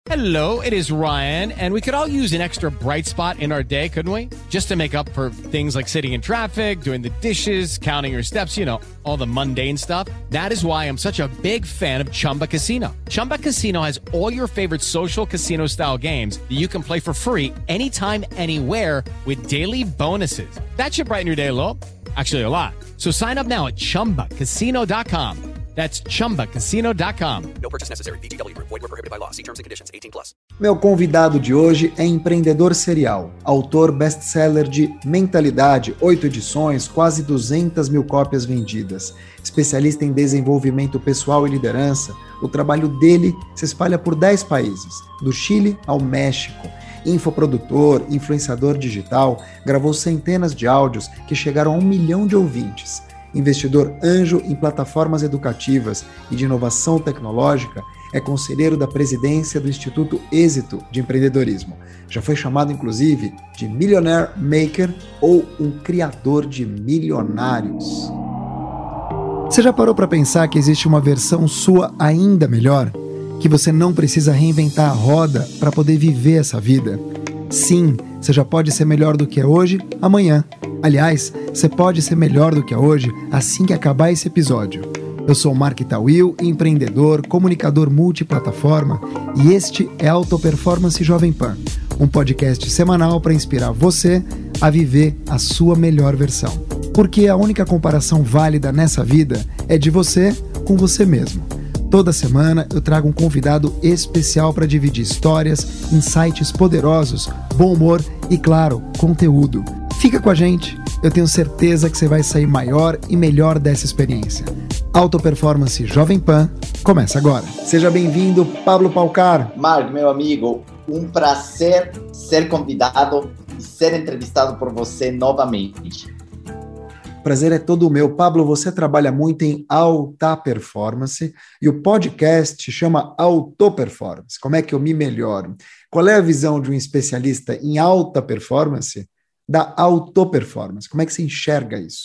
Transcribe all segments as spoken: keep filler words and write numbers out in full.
Hello, it is Ryan, and we could all use an extra bright spot in our day, couldn't we? Just to make up for things like sitting in traffic, doing the dishes, counting your steps, you know, all the mundane stuff. That is why I'm such a big fan of Chumba Casino. Chumba Casino has all your favorite social casino-style games that you can play for free anytime, anywhere with daily bonuses. That should brighten your day a little. Actually, a lot. So sign up now at chumba casino dot com. That's chumba casino dot com. No purchase necessary. V G W Group. Void where prohibited by law. See terms and conditions. eighteen plus. Meu convidado de hoje é empreendedor serial, autor best-seller de Mentalidade, oito edições, quase duzentas mil cópias vendidas. Especialista em desenvolvimento pessoal e liderança, o trabalho dele se espalha por dez países, do Chile ao México. Infoprodutor, influenciador digital, gravou centenas de áudios que chegaram a um milhão de ouvintes. Investidor anjo em plataformas educativas e de inovação tecnológica, é conselheiro da presidência do Instituto Êxito de Empreendedorismo. Já foi chamado, inclusive, de Millionaire Maker ou um criador de milionários. Você já parou para pensar que existe uma versão sua ainda melhor? Que você não precisa reinventar a roda para poder viver essa vida? Sim, você já pode ser melhor do que é hoje, amanhã. Aliás, você pode ser melhor do que é hoje assim que acabar esse episódio. Eu sou o Mark Tawil, empreendedor, comunicador multiplataforma, e este é Alto Performance Jovem Pan, um podcast semanal para inspirar você a viver a sua melhor versão. Porque a única comparação válida nessa vida é de você com você mesmo. Toda semana eu trago um convidado especial para dividir histórias, insights poderosos, bom humor e, claro, conteúdo. Fica com a gente, eu tenho certeza que você vai sair maior e melhor dessa experiência. Alto Performance Jovem Pan começa agora. Seja bem-vindo, Pablo Paucar. Mark, meu amigo, um prazer ser convidado e ser entrevistado por você novamente. O prazer é todo meu. Pablo, você trabalha muito em alta performance e o podcast chama Auto Performance. Como é que eu me melhoro? Qual é a visão de um especialista em alta performance da auto performance? Como é que você enxerga isso?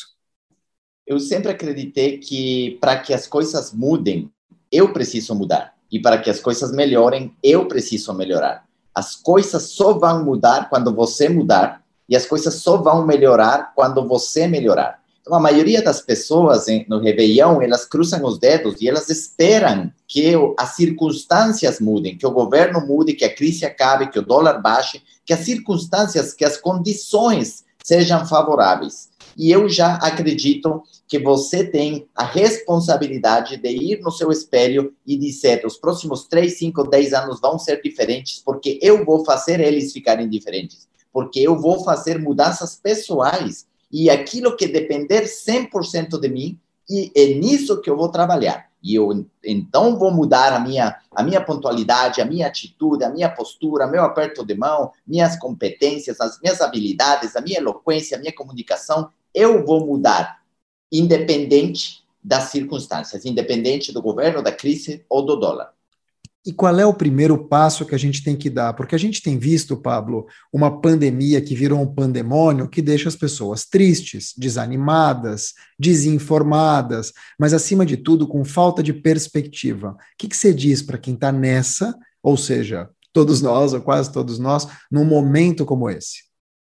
Eu sempre acreditei que para que as coisas mudem, eu preciso mudar. E para que as coisas melhorem, eu preciso melhorar. As coisas só vão mudar quando você mudar e as coisas só vão melhorar quando você melhorar. Então, a maioria das pessoas em, no Réveillon, elas cruzam os dedos e elas esperam que as circunstâncias mudem, que o governo mude, que a crise acabe, que o dólar baixe, que as circunstâncias, que as condições sejam favoráveis. E eu já acredito que você tem a responsabilidade de ir no seu espelho e dizer, os próximos três, cinco, dez anos vão ser diferentes, porque eu vou fazer eles ficarem diferentes, porque eu vou fazer mudanças pessoais, e aquilo que depender cem por cento de mim, e é nisso que eu vou trabalhar. E eu, então, vou mudar a minha, a minha pontualidade, a minha atitude, a minha postura, meu aperto de mão, minhas competências, as minhas habilidades, a minha eloquência, a minha comunicação. Eu vou mudar, independente das circunstâncias, independente do governo, da crise ou do dólar. E qual é o primeiro passo que a gente tem que dar? Porque a gente tem visto, Pablo, uma pandemia que virou um pandemônio que deixa as pessoas tristes, desanimadas, desinformadas, mas, acima de tudo, com falta de perspectiva. O que, que você diz para quem está nessa, ou seja, todos nós, ou quase todos nós, num momento como esse?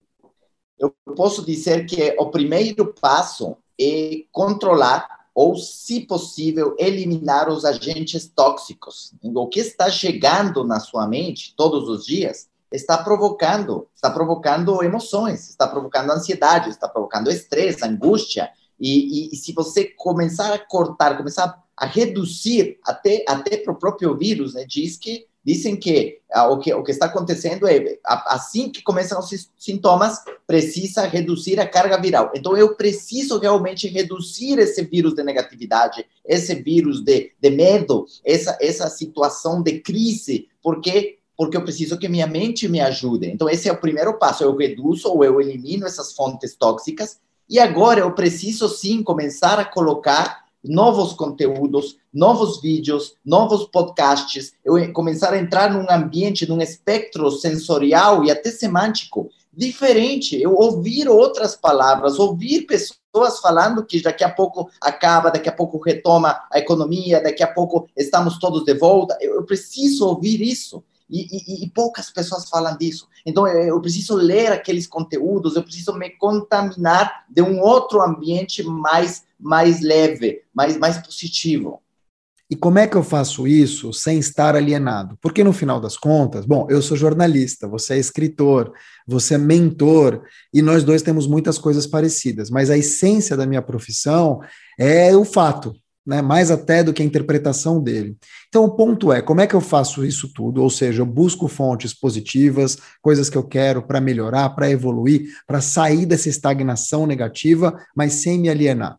Eu posso dizer que o primeiro passo é controlar ou, se possível, eliminar os agentes tóxicos. O que está chegando na sua mente todos os dias está provocando, está provocando emoções, está provocando ansiedade, está provocando estresse, angústia. E, e, e se você começar a cortar, começar a reduzir até, até para o próprio vírus, né, diz que Dizem que, ah, o que o que está acontecendo é, assim que começam os sintomas, precisa reduzir a carga viral. Então, eu preciso realmente reduzir esse vírus de negatividade, esse vírus de, de medo, essa, essa situação de crise, porque, porque eu preciso que minha mente me ajude. Então, esse é o primeiro passo. Eu reduzo ou eu elimino essas fontes tóxicas e agora eu preciso, sim, começar a colocar novos conteúdos, novos vídeos, novos podcasts, eu começar a entrar num ambiente, num espectro sensorial e até semântico diferente, eu ouvir outras palavras, ouvir pessoas falando que daqui a pouco acaba, daqui a pouco retoma a economia, daqui a pouco estamos todos de volta, eu, eu preciso ouvir isso. E, e, e poucas pessoas falam disso. Então, eu preciso ler aqueles conteúdos, eu preciso me contaminar de um outro ambiente mais, mais leve, mais, mais positivo. E como é que eu faço isso sem estar alienado? Porque no final das contas, bom, eu sou jornalista, você é escritor, você é mentor, e nós dois temos muitas coisas parecidas, mas a essência da minha profissão é o fato, né? Mais até do que a interpretação dele. Então o ponto é, como é que eu faço isso tudo? Ou seja, eu busco fontes positivas, coisas que eu quero para melhorar, para evoluir, para sair dessa estagnação negativa, mas sem me alienar.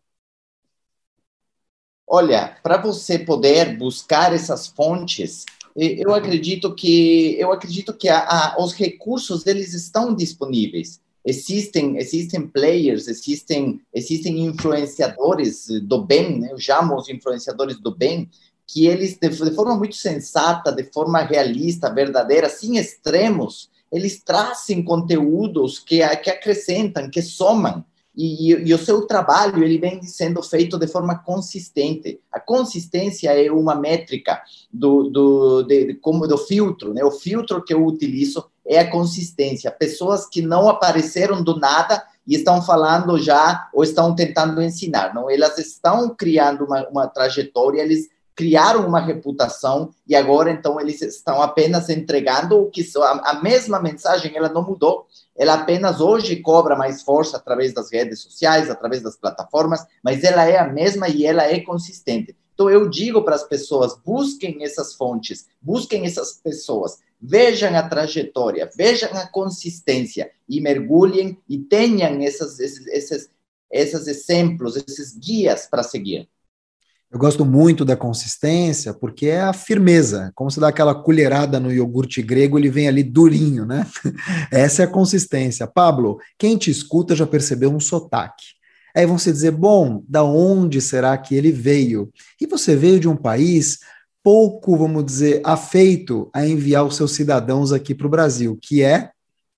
Olha, para você poder buscar essas fontes, eu acredito que eu acredito que a, a, os recursos eles estão disponíveis. Existem existem players, existem existem influenciadores do bem, né? Eu chamo os influenciadores do bem, que eles de, de forma muito sensata, de forma realista, verdadeira, sem extremos, eles trazem conteúdos que que acrescentam, que somam. E, e, e o seu trabalho ele vem sendo feito de forma consistente. A consistência é uma métrica do, do, de, de, como do filtro, né? O filtro que eu utilizo é a consistência. Pessoas que não apareceram do nada e estão falando já ou estão tentando ensinar. Não, elas estão criando uma, uma trajetória, eles criaram uma reputação e agora então eles estão apenas entregando o que a, a mesma mensagem, ela não mudou. Ela apenas hoje cobra mais força através das redes sociais, através das plataformas, mas ela é a mesma e ela é consistente. Então, eu digo para as pessoas, busquem essas fontes, busquem essas pessoas, vejam a trajetória, vejam a consistência e mergulhem e tenham esses, esses, esses, esses exemplos, esses guias para seguir. Eu gosto muito da consistência porque é a firmeza. Como se dá aquela colherada no iogurte grego, ele vem ali durinho, né? Essa é a consistência. Pablo, quem te escuta já percebeu um sotaque. Aí vão se dizer, bom, da onde será que ele veio? E você veio de um país pouco, vamos dizer, afeito a enviar os seus cidadãos aqui para o Brasil, que é?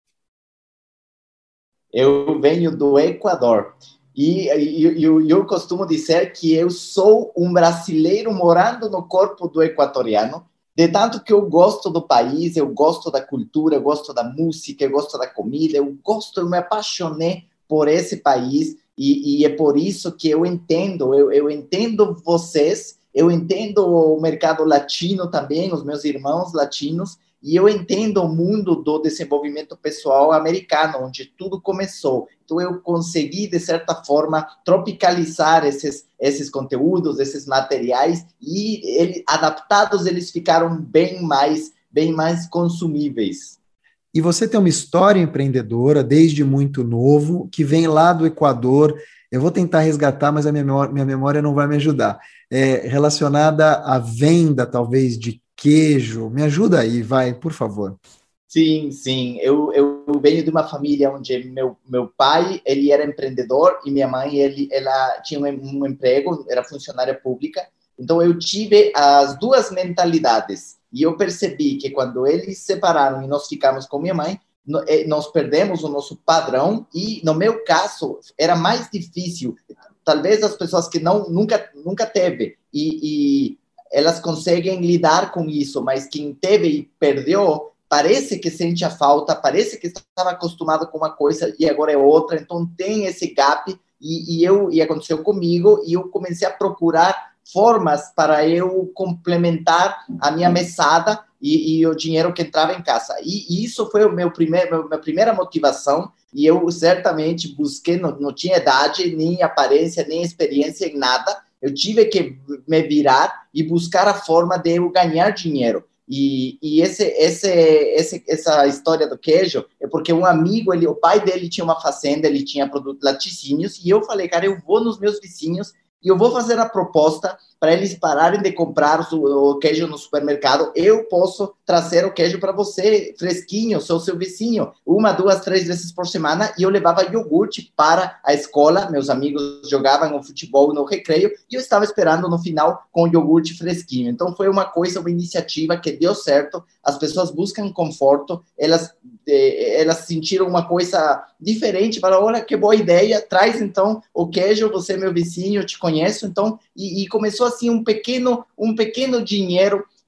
Eu venho do Equador. E, e, e eu, eu costumo dizer que eu sou um brasileiro morando no corpo do equatoriano, de tanto que eu gosto do país, eu gosto da cultura, eu gosto da música, eu gosto da comida, eu gosto, eu me apaixonei por esse país e, e é por isso que eu entendo, eu, eu entendo vocês, eu entendo o mercado latino também, os meus irmãos latinos, e eu entendo o mundo do desenvolvimento pessoal americano, onde tudo começou. Então, eu consegui, de certa forma, tropicalizar esses, esses conteúdos, esses materiais, e ele, adaptados, eles ficaram bem mais, bem mais consumíveis. E você tem uma história empreendedora, desde muito novo, que vem lá do Equador. Eu vou tentar resgatar, mas a minha memória, minha memória não vai me ajudar. É relacionada à venda, talvez, de queijo. Me ajuda aí, vai, por favor. Sim, sim. Eu, eu venho de uma família onde meu, meu pai, ele era empreendedor e minha mãe, ele, ela tinha um, um emprego, era funcionária pública. Então, eu tive as duas mentalidades. E eu percebi que quando eles se separaram e nós ficamos com minha mãe, nós perdemos o nosso padrão e, no meu caso, era mais difícil. Talvez as pessoas que não, nunca, nunca teve e... e elas conseguem lidar com isso, mas quem teve e perdeu, parece que sente a falta, parece que estava acostumado com uma coisa e agora é outra, então tem esse gap, e, e, eu, e aconteceu comigo, e eu comecei a procurar formas para eu complementar a minha mesada e, e o dinheiro que entrava em casa. E, e isso foi o meu primeiro, minha primeira motivação, e eu certamente busquei, não, não tinha idade, nem aparência, nem experiência em nada. Eu tive que me virar e buscar a forma de eu ganhar dinheiro. E, e esse, esse, esse, essa história do queijo é porque um amigo, ele, o pai dele tinha uma fazenda, ele tinha produtos laticínios, e eu falei, cara, eu vou nos meus vizinhos e eu vou fazer a proposta para eles pararem de comprar o, o queijo no supermercado. Eu posso trazer o queijo para você, fresquinho, sou seu vizinho, uma, duas, três vezes por semana, e eu levava iogurte para a escola, meus amigos jogavam o futebol no recreio, e eu estava esperando no final com o iogurte fresquinho. Então foi uma coisa, uma iniciativa que deu certo, as pessoas buscam conforto, elas, eh, elas sentiram uma coisa diferente, falaram, olha que boa ideia, traz então o queijo, você é meu vizinho, eu te conheço, então, e, e começou assim um pequeno, um pequeno dinheiro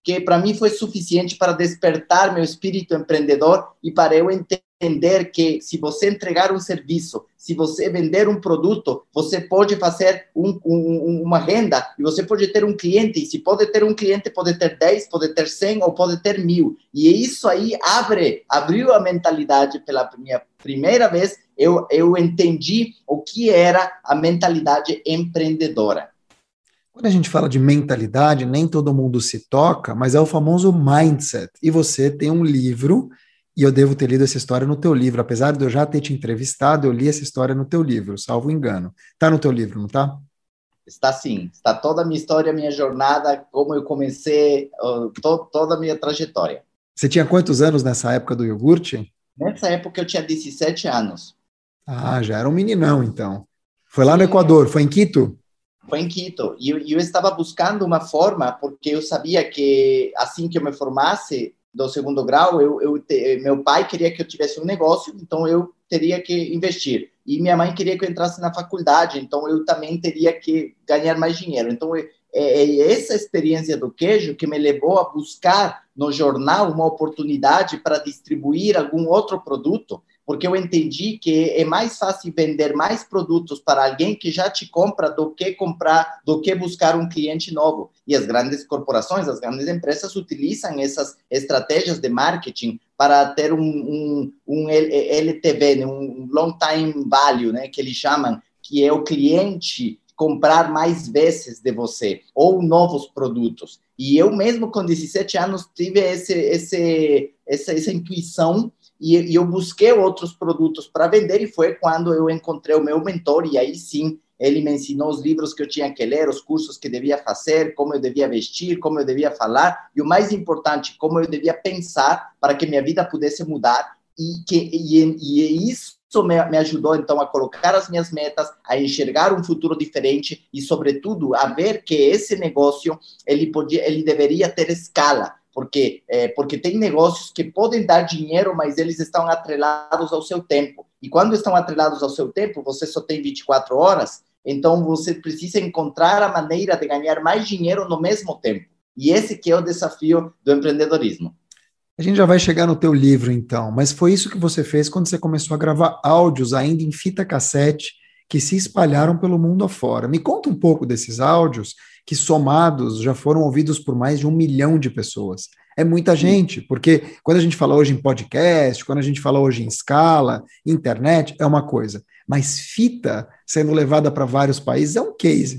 que para mim foi suficiente para despertar meu espírito empreendedor e para eu entender que se você entregar um serviço, se você vender um produto, você pode fazer um, um, uma renda e você pode ter um cliente. E se pode ter um cliente, pode ter dez, pode ter cem ou pode ter mil. E isso aí abre, abriu a mentalidade pela minha primeira vez. Eu, eu entendi o que era a mentalidade empreendedora. Quando a gente fala de mentalidade, nem todo mundo se toca, mas é o famoso mindset. E você tem um livro, e eu devo ter lido essa história no teu livro. Apesar de eu já ter te entrevistado, eu li essa história no teu livro, salvo engano. Está no teu livro, não está? Está sim. Está toda a minha história, a minha jornada, como eu comecei, uh, to, toda a minha trajetória. Você tinha quantos anos nessa época do iogurte? Nessa época eu tinha dezessete anos. Ah, já era um meninão, então. Foi lá no Equador, foi em Quito? Foi em Quito. E eu, eu estava buscando uma forma, porque eu sabia que assim que eu me formasse do segundo grau, eu, eu te, meu pai queria que eu tivesse um negócio, então eu teria que investir. E minha mãe queria que eu entrasse na faculdade, então eu também teria que ganhar mais dinheiro. Então, é, é essa experiência do queijo que me levou a buscar no jornal uma oportunidade para distribuir algum outro produto, porque eu entendi que é mais fácil vender mais produtos para alguém que já te compra do que comprar, do que buscar um cliente novo. E as grandes corporações, as grandes empresas utilizam essas estratégias de marketing para ter um, um, um L T V, né? Um long time value, né? Que eles chamam, que é o cliente comprar mais vezes de você, ou novos produtos. E eu mesmo, com dezessete anos, tive esse, esse, essa, essa intuição e, e eu busquei outros produtos para vender, e foi quando eu encontrei o meu mentor, e aí sim, ele me ensinou os livros que eu tinha que ler, os cursos que devia fazer, como eu devia vestir, como eu devia falar, e o mais importante, como eu devia pensar para que minha vida pudesse mudar, e, que, e, e isso me, me ajudou, então, a colocar as minhas metas, a enxergar um futuro diferente e, sobretudo, a ver que esse negócio, ele, podia, ele deveria ter escala, porque, é, porque tem negócios que podem dar dinheiro, mas eles estão atrelados ao seu tempo. E quando estão atrelados ao seu tempo, você só tem vinte e quatro horas, então você precisa encontrar a maneira de ganhar mais dinheiro no mesmo tempo. E esse que é o desafio do empreendedorismo. A gente já vai chegar no teu livro, então, mas foi isso que você fez quando você começou a gravar áudios ainda em fita cassete que se espalharam pelo mundo afora. Me conta um pouco desses áudios que, somados, já foram ouvidos por mais de um milhão de pessoas. É muita gente, porque quando a gente fala hoje em podcast, quando a gente fala hoje em escala, internet, é uma coisa. Mas fita sendo levada para vários países é um case.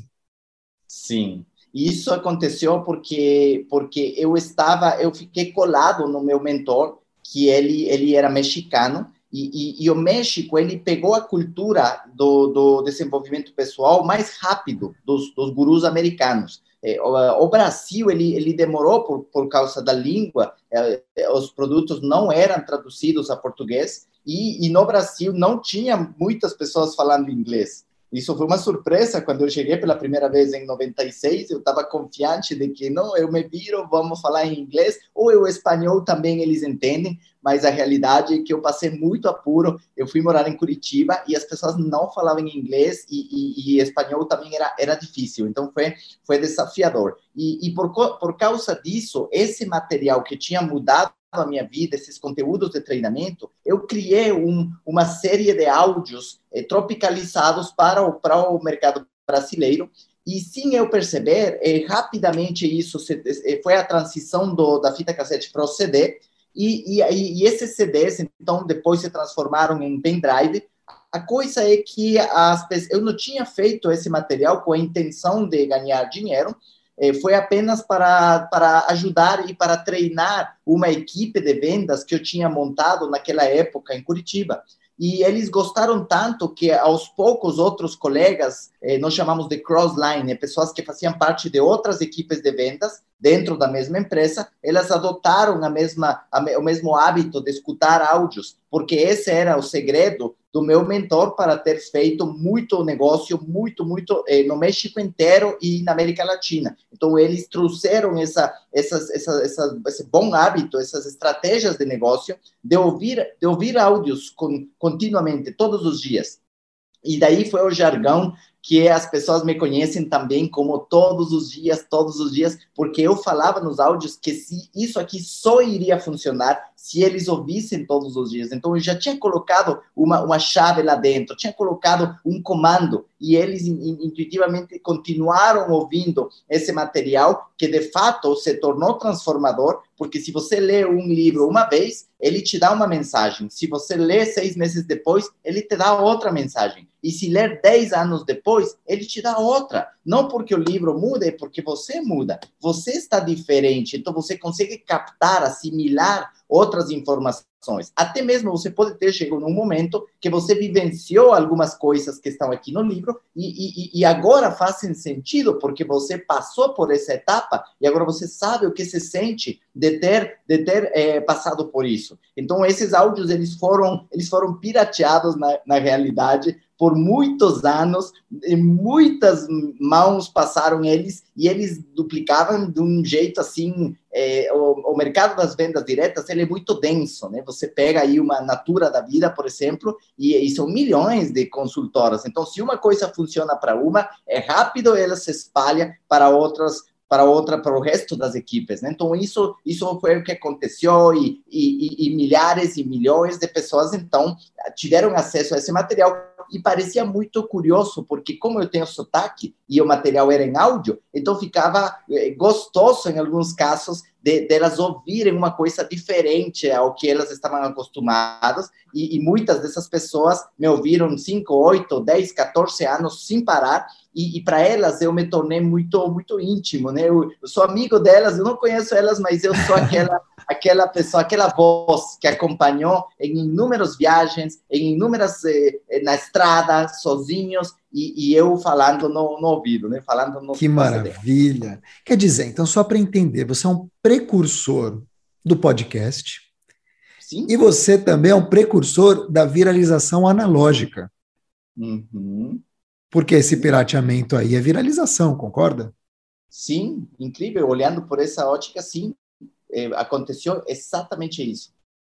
Sim. Isso aconteceu porque, porque eu estava, eu fiquei colado no meu mentor, que ele, ele era mexicano, e, e, e o México, ele pegou a cultura do, do desenvolvimento pessoal mais rápido dos, dos gurus americanos. É, o, o Brasil, ele, ele demorou por, por causa da língua, é, os produtos não eram traduzidos a português, e, e no Brasil não tinha muitas pessoas falando inglês. Isso foi uma surpresa quando eu cheguei pela primeira vez em noventa e seis, eu estava confiante de que não, eu me viro, vamos falar em inglês, ou o espanhol também eles entendem, mas a realidade é que eu passei muito apuro, eu fui morar em Curitiba e as pessoas não falavam inglês e, e, e espanhol também era, era difícil, então foi, foi desafiador. E, e por, por causa disso, esse material que tinha mudado a minha vida, esses conteúdos de treinamento, eu criei um, uma série de áudios eh, tropicalizados para o, para o mercado brasileiro, e sem eu perceber, eh, rapidamente isso se, eh, foi a transição do, da fita cassete para o C D, e, e, e esses C Ds, então, depois se transformaram em pendrive. A coisa é que as, eu não tinha feito esse material com a intenção de ganhar dinheiro, foi apenas para, para ajudar e para treinar uma equipe de vendas que eu tinha montado naquela época em Curitiba. E eles gostaram tanto que, aos poucos, outros colegas, eh, nós chamamos de crossline, pessoas que faziam parte de outras equipes de vendas dentro da mesma empresa, elas adotaram a mesma, a, o mesmo hábito de escutar áudios, porque esse era o segredo do meu mentor para ter feito muito negócio, muito, muito, eh, no México inteiro e na América Latina. Então, eles trouxeram essa, essas, essa, essa, esse bom hábito, essas estratégias de negócio, de ouvir, de ouvir áudios com, continuamente, todos os dias. E daí foi o jargão que as pessoas me conhecem também como todos os dias, todos os dias, porque eu falava nos áudios que se isso aqui só iria funcionar se eles ouvissem todos os dias. Então, eu já tinha colocado uma, uma chave lá dentro, tinha colocado um comando, e eles in, intuitivamente continuaram ouvindo esse material, que de fato se tornou transformador, porque se você lê um livro uma vez, ele te dá uma mensagem. Se você lê seis meses depois, ele te dá outra mensagem. E se ler dez anos depois, ele te dá outra. Não porque o livro muda, é porque você muda. Você está diferente, então você consegue captar, assimilar outras informações. Até mesmo você pode ter chegado num momento que você vivenciou algumas coisas que estão aqui no livro e, e, e agora fazem sentido porque você passou por essa etapa e agora você sabe o que se sente de ter, de ter é, passado por isso. Então, esses áudios, eles foram, eles foram pirateados na, na realidade por muitos anos, e muitas mãos passaram eles, e eles duplicavam de um jeito assim, é, o, o mercado das vendas diretas, ele é muito denso, né? Você pega aí uma Natura da vida, por exemplo, e, e são milhões de consultoras, então se uma coisa funciona para uma, é rápido, ela se espalha para outras, para outra, para o resto das equipes, né? Então, isso, isso foi o que aconteceu e, e, e milhares e milhões de pessoas, então, tiveram acesso a esse material e parecia muito curioso, porque como eu tenho sotaque e o material era em áudio, então ficava gostoso, em alguns casos, de, de elas ouvirem uma coisa diferente ao que elas estavam acostumadas, e, e muitas dessas pessoas me ouviram cinco, oito, dez, quatorze anos sem parar, e, e para elas eu me tornei muito, muito íntimo, né? Eu, eu sou amigo delas, eu não conheço elas, mas eu sou aquela, aquela pessoa, aquela voz que acompanhou em inúmeras viagens, em inúmeras, eh, na estrada, sozinhos, e, e eu falando no, no ouvido, né? Falando no Que maravilha! Quer dizer, então, só para entender, você é um precursor do podcast. Sim. E você também é um precursor da viralização analógica. Uhum. Porque esse pirateamento aí é viralização, concorda? Sim, incrível. Olhando por essa ótica, sim, é, aconteceu exatamente isso.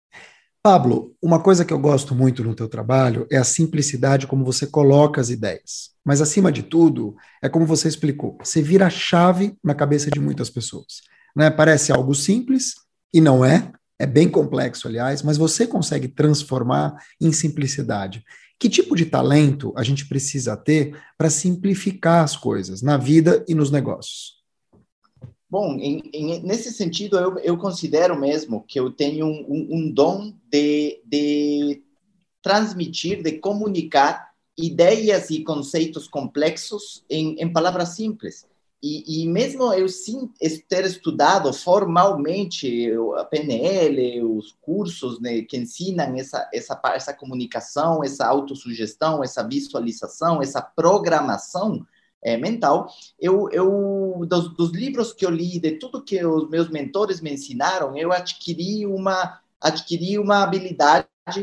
Pablo, uma coisa que eu gosto muito no teu trabalho é a simplicidade como você coloca as ideias. Mas, acima de tudo, é como você explicou, você vira a chave na cabeça de muitas pessoas. Né? Parece algo simples, e não é, é bem complexo, aliás, mas você consegue transformar em simplicidade. Que tipo de talento a gente precisa ter para simplificar as coisas na vida e nos negócios? Bom, em, em, nesse sentido, eu, eu considero mesmo que eu tenho um, um, um dom de, de transmitir, de comunicar ideias e conceitos complexos em, em palavras simples. E, e mesmo eu, sim, ter estudado formalmente a P N L, os cursos, né, que ensinam essa, essa, essa comunicação, essa autossugestão, essa visualização, essa programação, É, mental, eu, eu dos, dos livros que eu li, de tudo que os meus mentores me ensinaram, eu adquiri uma, adquiri uma habilidade,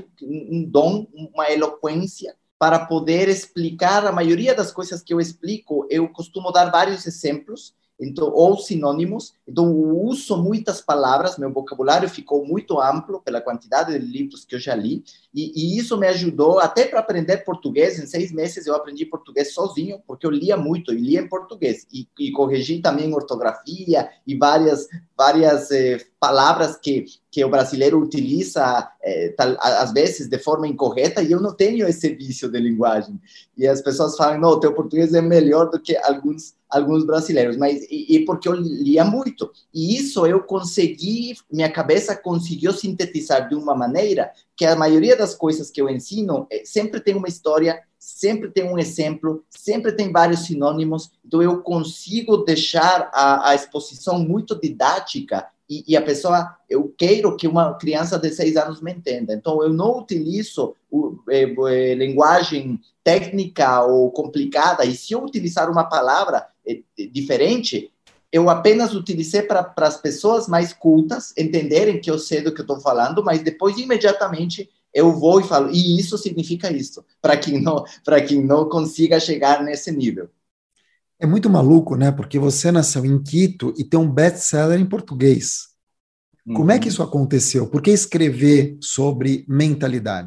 um dom, uma eloquência para poder explicar a maioria das coisas que eu explico. Eu costumo dar vários exemplos, então, ou sinônimos, então eu uso muitas palavras, meu vocabulário ficou muito amplo pela quantidade de livros que eu já li, e, e isso me ajudou até para aprender português. Em seis meses eu aprendi português sozinho, porque eu lia muito, e lia em português, e, e corrigi também ortografia e várias, várias eh, palavras que, que o brasileiro utiliza, eh, tal, às vezes, de forma incorreta, e eu não tenho esse vício de linguagem. E as pessoas falam, não, o teu português é melhor do que alguns alguns brasileiros, mas e, e porque eu lia muito, e isso eu consegui, minha cabeça conseguiu sintetizar de uma maneira que a maioria das coisas que eu ensino sempre tem uma história, sempre tem um exemplo, sempre tem vários sinônimos, então eu consigo deixar a, a exposição muito didática, e, e a pessoa, eu quero que uma criança de seis anos me entenda, então eu não utilizo o, é, é, linguagem técnica ou complicada, e se eu utilizar uma palavra é, é, diferente, eu apenas utilizei para as pessoas mais cultas entenderem que eu sei do que eu estou falando, mas depois, imediatamente, eu vou e falo, e isso significa isso, para quem não, para quem não consiga chegar nesse nível. É muito maluco, né? Porque você nasceu em Quito e tem um best-seller em português. Uhum. Como é que isso aconteceu? Por que escrever sobre mentalidade?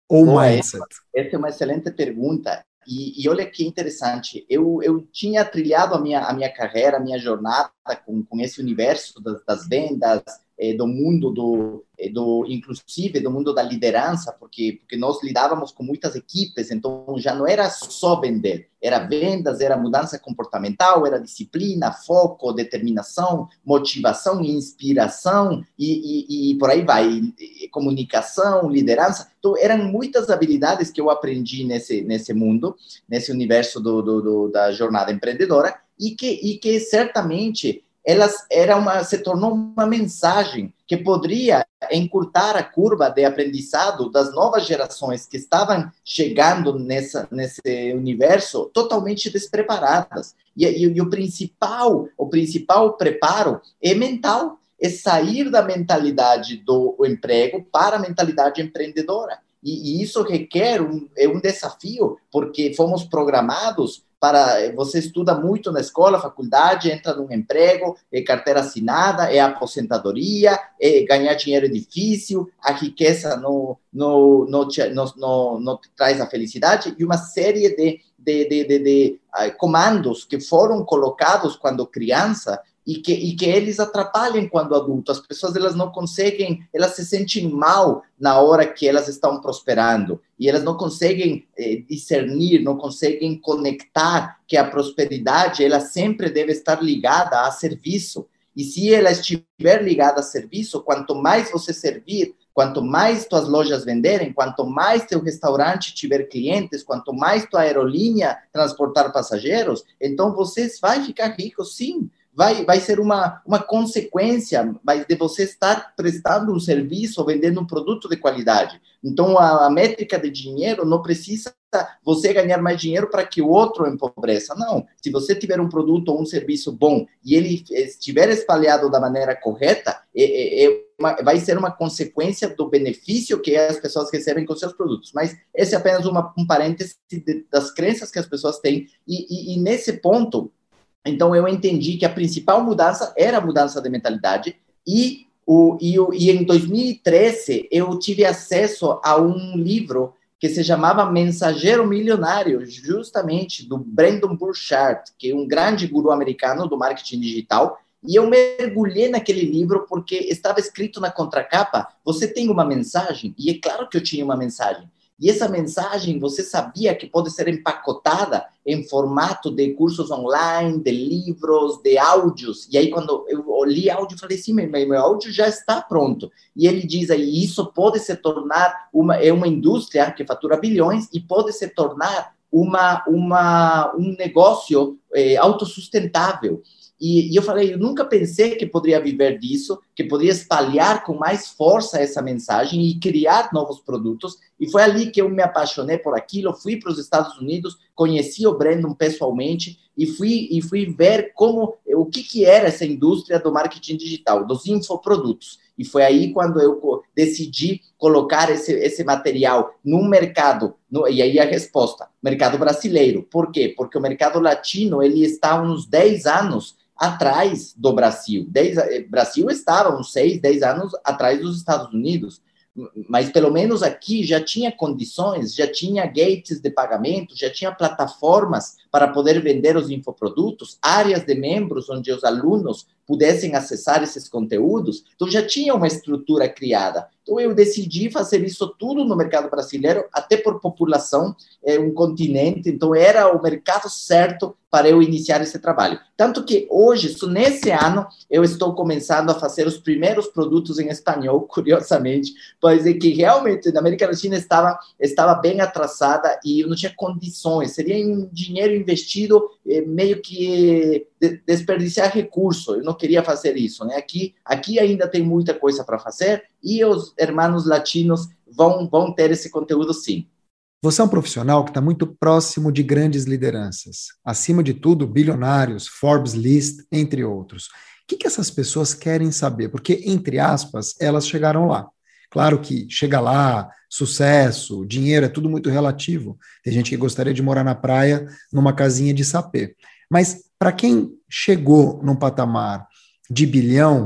ou Boa, mindset? essa é uma excelente pergunta. E, e olha que interessante, eu, eu tinha trilhado a minha, a minha carreira, a minha jornada com, com esse universo das, das vendas, eh, do mundo do, eh, do, inclusive do mundo da liderança, porque, porque nós lidávamos com muitas equipes, então já não era só vender, era vendas, era mudança comportamental, era disciplina, foco, determinação, motivação, inspiração e, e, e por aí vai, e, comunicação, liderança. Então, eram muitas habilidades que eu aprendi nesse, nesse mundo, nesse universo do, do, do, da jornada empreendedora, e que, e que certamente elas era uma, se tornou uma mensagem que poderia encurtar a curva de aprendizado das novas gerações que estavam chegando nessa, nesse universo totalmente despreparadas. E, e, e o principal, o principal preparo é mental, é sair da mentalidade do emprego para a mentalidade empreendedora. E, e isso requer um, é um desafio, porque fomos programados para... Você estuda muito na escola, faculdade, entra num emprego, é carteira assinada, é aposentadoria, é ganhar dinheiro é difícil, a riqueza não, não, não, te, não, não, não te traz a felicidade, e uma série de, de, de, de, de uh, comandos que foram colocados quando criança, e que, e que eles atrapalham quando adulto. As pessoas elas não conseguem, elas se sentem mal na hora que elas estão prosperando, e elas não conseguem eh, discernir, não conseguem conectar que a prosperidade ela sempre deve estar ligada a serviço. E se ela estiver ligada a serviço, quanto mais você servir, quanto mais tuas lojas venderem, quanto mais teu restaurante tiver clientes, quanto mais tua aerolínea transportar passageiros, então você vai ficar rico, sim. Vai, vai ser uma, uma consequência de você estar prestando um serviço ou vendendo um produto de qualidade. Então, a, a métrica de dinheiro não precisa você ganhar mais dinheiro para que o outro empobreça. Não. Se você tiver um produto ou um serviço bom e ele estiver espalhado da maneira correta, é, é uma, vai ser uma consequência do benefício que as pessoas recebem com seus produtos. Mas esse é apenas uma, um parêntese de, das crenças que as pessoas têm. E, e, e nesse ponto... Então, eu entendi que a principal mudança era a mudança de mentalidade e, o, e, o, e em dois mil e treze eu tive acesso a um livro que se chamava Mensageiro Milionário, justamente do Brendon Burchard, que é um grande guru americano do marketing digital, e eu mergulhei naquele livro porque estava escrito na contracapa, você tem uma mensagem? E é claro que eu tinha uma mensagem. E essa mensagem, você sabia que pode ser empacotada em formato de cursos online, de livros, de áudios. E aí, quando eu li áudio, eu falei assim, meu, meu áudio já está pronto. E ele diz aí, isso pode se tornar uma, é uma indústria que fatura bilhões e pode se tornar uma, uma, um negócio é, autossustentável. E, e eu falei, eu nunca pensei que poderia viver disso, que poderia espalhar com mais força essa mensagem e criar novos produtos. E foi ali que eu me apaixonei por aquilo, fui para os Estados Unidos, conheci o Brendon pessoalmente e fui, e fui ver como, o que, que era essa indústria do marketing digital, dos infoprodutos. E foi aí quando eu decidi colocar esse, esse material no mercado, no, e aí a resposta, mercado brasileiro. Por quê? Porque o mercado latino ele está há uns dez anos atrás do Brasil. O Brasil estava uns seis, dez anos atrás dos Estados Unidos, mas pelo menos aqui já tinha condições, já tinha gates de pagamento, já tinha plataformas para poder vender os infoprodutos, áreas de membros onde os alunos pudessem acessar esses conteúdos, então já tinha uma estrutura criada. Então eu decidi fazer isso tudo no mercado brasileiro, até por população, é um continente, então era o mercado certo para eu iniciar esse trabalho. Tanto que hoje, nesse ano, eu estou começando a fazer os primeiros produtos em espanhol, curiosamente, pois é que realmente na América Latina estava, estava bem atrasada e eu não tinha condições, seria um dinheiro investido eh, meio que de, desperdiciar recurso, eu não queria fazer isso, né? Aqui, aqui ainda tem muita coisa para fazer e os hermanos latinos vão, vão ter esse conteúdo sim. Você é um profissional que está muito próximo de grandes lideranças, acima de tudo, bilionários, Forbes List, entre outros. O que, que essas pessoas querem saber? Porque, entre aspas, elas chegaram lá. Claro que chega lá, sucesso, dinheiro, é tudo muito relativo. Tem gente que gostaria de morar na praia numa casinha de sapê. Mas, para quem chegou num patamar de bilhão,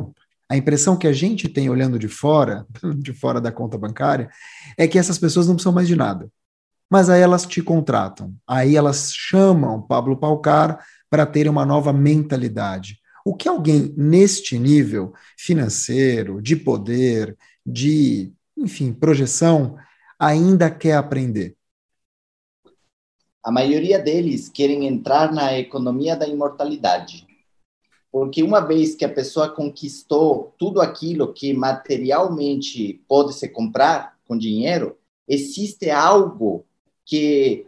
A impressão que a gente tem olhando de fora, de fora da conta bancária, é que essas pessoas não precisam mais de nada. Mas aí elas te contratam, aí elas chamam Pablo Paucar para terem uma nova mentalidade. O que alguém neste nível financeiro, de poder, de, enfim, projeção, ainda quer aprender? A maioria deles querem entrar na economia da imortalidade. Porque uma vez que a pessoa conquistou tudo aquilo que materialmente pode se comprar com dinheiro, existe algo que,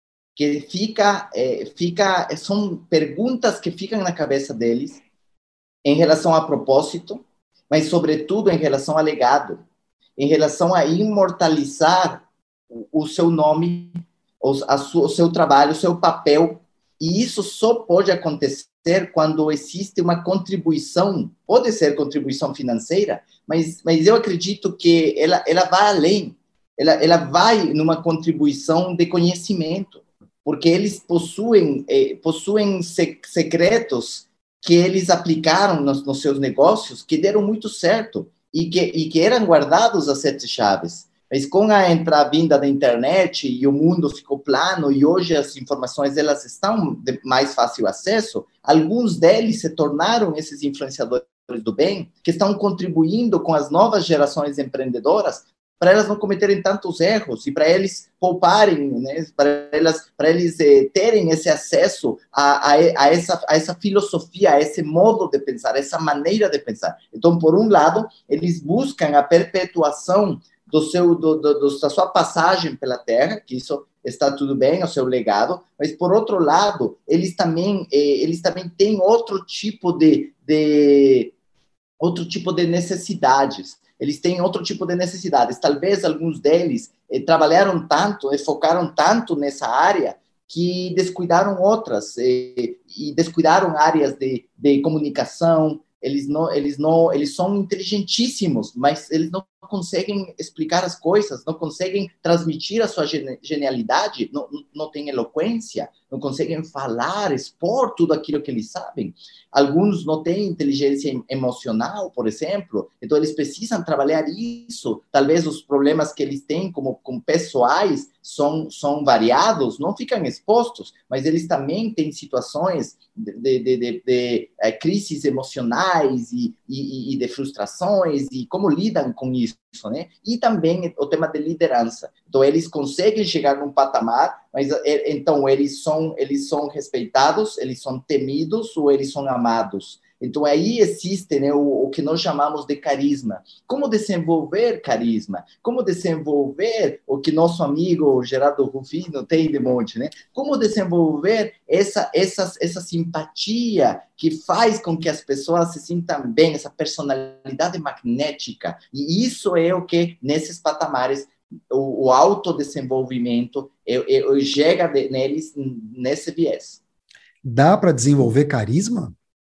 que fica, é, fica, são perguntas que ficam na cabeça deles em relação a propósito, mas sobretudo em relação a legado, em relação a imortalizar o, o seu nome, o, a sua, o seu trabalho, o seu papel. E isso só pode acontecer quando existe uma contribuição, pode ser contribuição financeira, mas, mas eu acredito que ela, ela vai além, ela, ela vai numa contribuição de conhecimento, porque eles possuem, eh, possuem secretos que eles aplicaram nos, nos seus negócios, que deram muito certo, e que, e que eram guardados as sete chaves. Mas com a entrada vinda da internet e o mundo ficou plano e hoje as informações elas estão de mais fácil acesso, alguns deles se tornaram esses influenciadores do bem que estão contribuindo com as novas gerações empreendedoras para elas não cometerem tantos erros e para eles pouparem, né, para elas, para eles eh, terem esse acesso a, a, a, essa, a essa filosofia, a esse modo de pensar, a essa maneira de pensar. Então, por um lado, eles buscam a perpetuação do seu, do, do, da sua passagem pela Terra, que isso está tudo bem, é o seu legado, mas, por outro lado, eles também, eh, eles também têm outro tipo de, de, outro tipo de necessidades. Eles têm outro tipo de necessidades. Talvez alguns deles eh, trabalharam tanto, eh, focaram tanto nessa área, que descuidaram outras, eh, e descuidaram áreas de, de comunicação. Eles não, eles não, eles são inteligentíssimos, mas eles não conseguem explicar as coisas, não conseguem transmitir a sua genialidade, não, não têm eloquência, não conseguem falar, expor tudo aquilo que eles sabem. Alguns não têm inteligência emocional, por exemplo, então eles precisam trabalhar isso. Talvez os problemas que eles têm como, como pessoais são, são variados, não ficam expostos, mas eles também têm situações de, de, de, de, de é, crises emocionais e, e, e de frustrações, e como lidam com isso, né? E também o tema de liderança. Então, eles conseguem chegar num patamar, mas então eles são, eles são respeitados, eles são temidos ou eles são amados. Então, aí existe, né, o, o que nós chamamos de carisma. Como desenvolver carisma? Como desenvolver o que nosso amigo Gerardo Rufino tem de monte, né? Como desenvolver essa, essa, essa simpatia que faz com que as pessoas se sintam bem, essa personalidade magnética. E isso é o que, nesses patamares, o, o autodesenvolvimento eu, eu, chega de, neles nesse viés. Dá para desenvolver carisma?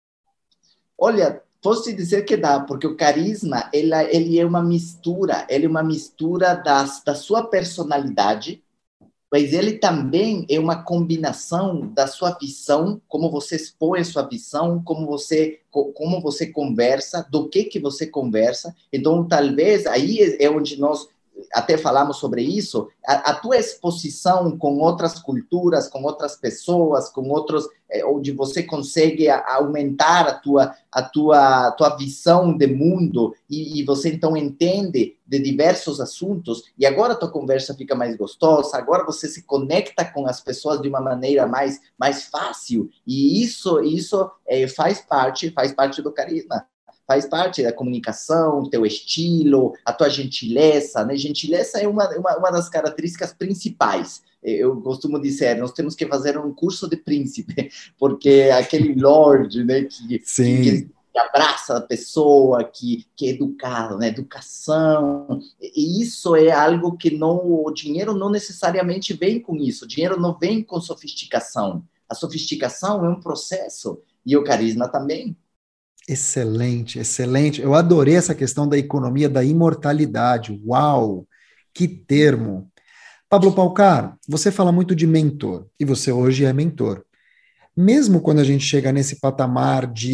Olha, posso te dizer que dá, porque o carisma, ele, ele é uma mistura, ele é uma mistura das, da sua personalidade, mas ele também é uma combinação da sua visão, como você expõe a sua visão, como você, como você conversa, do que, que você conversa. Então, talvez, aí é onde nós até falamos sobre isso, a, a tua exposição com outras culturas, com outras pessoas, com outros, é, onde você consegue a, a aumentar a tua, a tua, tua visão de mundo e, e você então entende de diversos assuntos e agora a tua conversa fica mais gostosa, agora você se conecta com as pessoas de uma maneira mais, mais fácil e isso, isso é, faz parte, faz parte do carisma. Faz parte da comunicação, teu estilo, a tua gentileza, né? Gentileza é uma, uma, uma das características principais. Eu costumo dizer, nós temos que fazer um curso de príncipe, porque aquele lord, né, que, que, que abraça a pessoa, que, que é educado, né? Educação. E isso é algo que não, o dinheiro não necessariamente vem com isso. O dinheiro não vem com sofisticação. A sofisticação é um processo, e o carisma também. Excelente, excelente. Eu adorei essa questão da economia da imortalidade. Uau, que termo. Pablo Paucar, você fala muito de mentor, e você hoje é mentor. Mesmo quando a gente chega nesse patamar de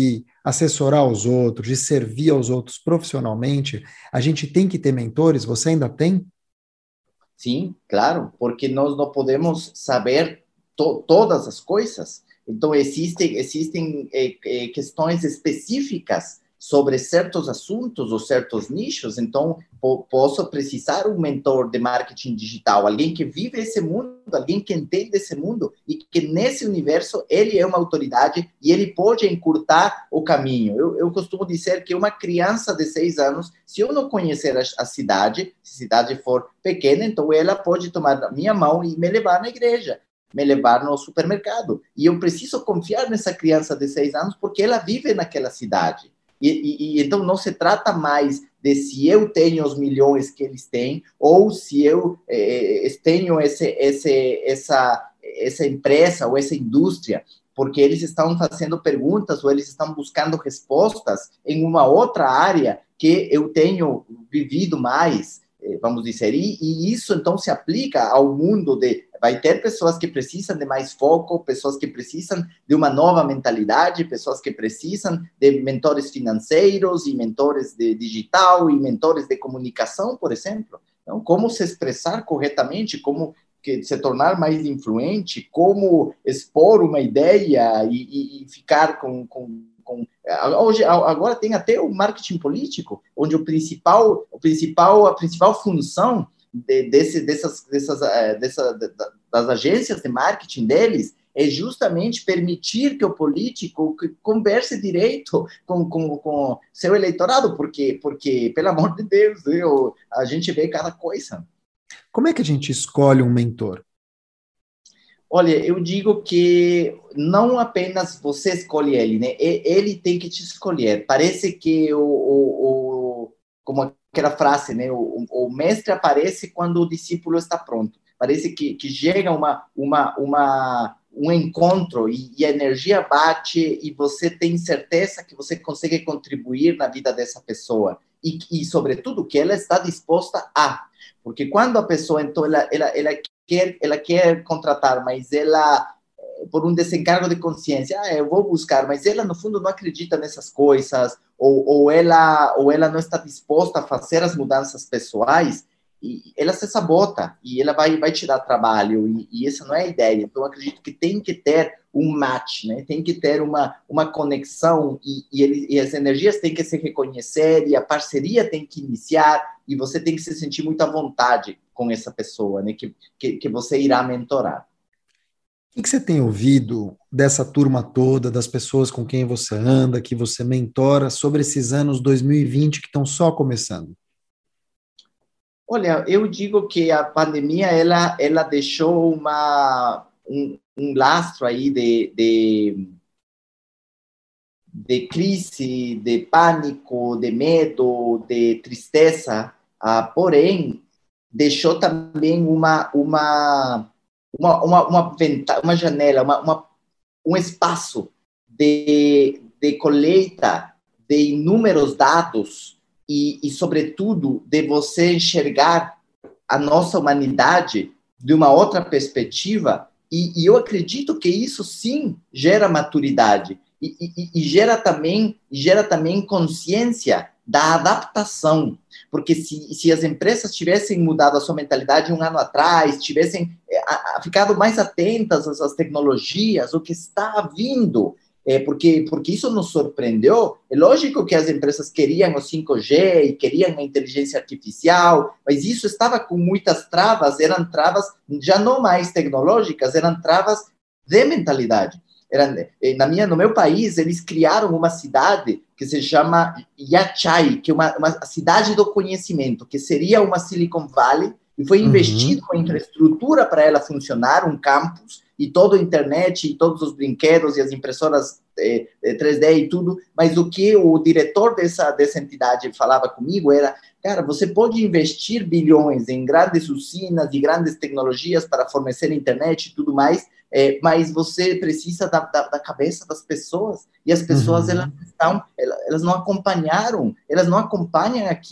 assessorar os outros, de servir aos outros profissionalmente, a gente tem que ter mentores? Você ainda tem? Sim, claro, porque nós não podemos saber to todas as coisas. Então, existem, existem eh, eh, questões específicas sobre certos assuntos ou certos nichos. Então, po posso precisar um mentor de marketing digital, alguém que vive esse mundo, alguém que entende esse mundo e que nesse universo ele é uma autoridade e ele pode encurtar o caminho. Eu, eu costumo dizer que uma criança de seis anos, se eu não conhecer a, a cidade, se a cidade for pequena, então ela pode tomar a minha mão e me levar na igreja, me levar no supermercado. E eu preciso confiar nessa criança de seis anos porque ela vive naquela cidade. E, e, e então não se trata mais de se eu tenho os milhões que eles têm ou se eu eh, tenho esse, esse, essa, essa empresa ou essa indústria, porque eles estão fazendo perguntas ou eles estão buscando respostas em uma outra área que eu tenho vivido mais, vamos dizer, e, e isso então se aplica ao mundo de, vai ter pessoas que precisam de mais foco, pessoas que precisam de uma nova mentalidade, pessoas que precisam de mentores financeiros e mentores de digital e mentores de comunicação, por exemplo. Então, como se expressar corretamente, como que se tornar mais influente, como expor uma ideia e, e, e ficar com... com Com, hoje, agora tem até o marketing político, onde o principal, o principal, a principal função de, desse, dessas, dessas, dessa, das agências de marketing deles é justamente permitir que o político converse direito com, com, com seu eleitorado, porque, porque, pelo amor de Deus, eu, a gente vê cada coisa. Como é que a gente escolhe um mentor? Olha, eu digo que não apenas você escolhe ele, né? Ele tem que te escolher. Parece que o, o, o como aquela frase, né? O, o mestre aparece quando o discípulo está pronto. Parece que, que chega uma, uma, uma, um encontro e, e a energia bate e você tem certeza que você consegue contribuir na vida dessa pessoa e, e sobretudo, que ela está disposta a. Porque quando a pessoa, então, ela, ela, ela Quer, ela quer contratar, mas ela, por um desencargo de consciência, ah, eu vou buscar, mas ela, no fundo, não acredita nessas coisas, ou, ou, ela, ou ela não está disposta a fazer as mudanças pessoais, e ela se sabota, e ela vai, vai tirar trabalho, e, e essa não é a ideia. Então, eu acredito que tem que ter um match, né? Tem que ter uma, uma conexão, e, e, ele, e as energias têm que se reconhecer, e a parceria tem que iniciar, e você tem que se sentir muito à vontade com essa pessoa, né, que, que, que você irá mentorar. O que, que você tem ouvido dessa turma toda, das pessoas com quem você anda, que você mentora, sobre esses anos dois mil e vinte que estão só começando? Olha, eu digo que a pandemia, ela, ela deixou uma, um, um lastro aí de, de, de crise, de pânico, de medo, de tristeza, ah, porém, deixou também uma, uma, uma, uma, uma, venta, uma janela, uma, uma, um espaço de, de colheita de inúmeros dados e, e, sobretudo, de você enxergar a nossa humanidade de uma outra perspectiva, e, e eu acredito que isso, sim, gera maturidade e, e, e gera, também, gera também consciência da adaptação, porque se, se as empresas tivessem mudado a sua mentalidade um ano atrás, tivessem a, a, ficado mais atentas às, às tecnologias, o que está vindo, é, porque, porque isso nos surpreendeu. É lógico que as empresas queriam o cinco G e queriam a inteligência artificial, mas isso estava com muitas travas, eram travas já não mais tecnológicas, eram travas de mentalidade. Era, na minha, no meu país, eles criaram uma cidade que se chama Yachai, que é uma, uma cidade do conhecimento, que seria uma Silicon Valley, e foi investido uhum. com infraestrutura para ela funcionar, um campus, e toda a internet, e todos os brinquedos, e as impressoras eh, três D e tudo, mas o que o diretor dessa, dessa entidade falava comigo era, cara, você pode investir bilhões em grandes usinas e grandes tecnologias para fornecer internet e tudo mais, É, mas você precisa da, da, da cabeça das pessoas, e as pessoas, uhum. elas, estão, elas não acompanharam, elas não acompanham aquilo,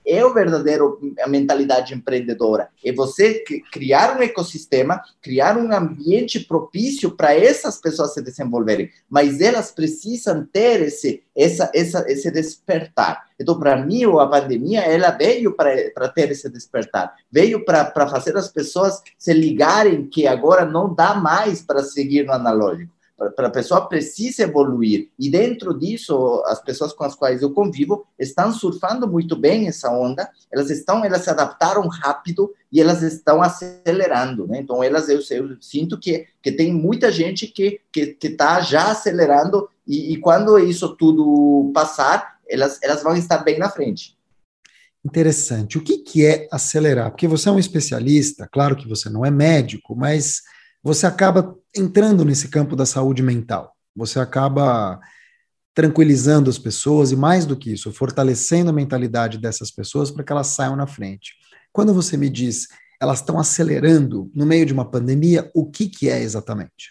é o verdadeiro a mentalidade empreendedora. É você criar um ecossistema, criar um ambiente propício para essas pessoas se desenvolverem, mas elas precisam ter esse, essa, essa, esse despertar. Então, para mim, a pandemia, ela veio para ter esse despertar, veio para fazer as pessoas se ligarem que agora não dá mais para seguir no analógico. Para a pessoa precisa evoluir. E dentro disso, as pessoas com as quais eu convivo estão surfando muito bem essa onda, elas estão, elas se adaptaram rápido e elas estão acelerando, né? Então, elas, eu, eu sinto que, que tem muita gente que que que está já acelerando e, e quando isso tudo passar, elas, elas vão estar bem na frente. Interessante. O que, que é acelerar? Porque você é um especialista, claro que você não é médico, mas você acaba entrando nesse campo da saúde mental. Você acaba tranquilizando as pessoas e, mais do que isso, fortalecendo a mentalidade dessas pessoas para que elas saiam na frente. Quando você me diz elas estão acelerando no meio de uma pandemia, o que, que é exatamente?